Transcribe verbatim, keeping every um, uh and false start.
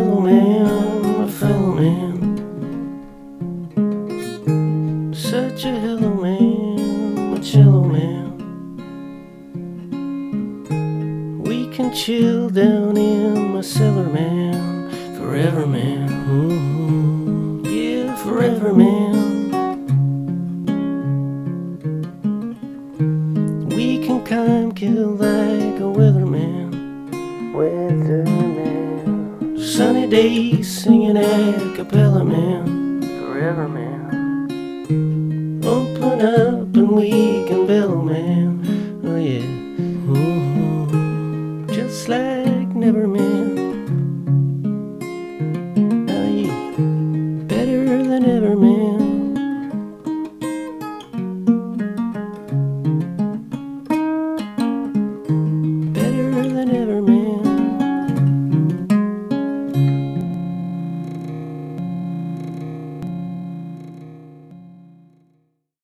hello man, my fellow man. Such a hello man, my cello man. We can chill down in my cellar man, forever man. Mm-hmm. Yeah, forever man. We can climb, kill like a weatherman. Weatherman. Sunny days singing a cappella man, forever man. Open up and we can bellow man. Oh yeah. Mm-hmm. Just like never man.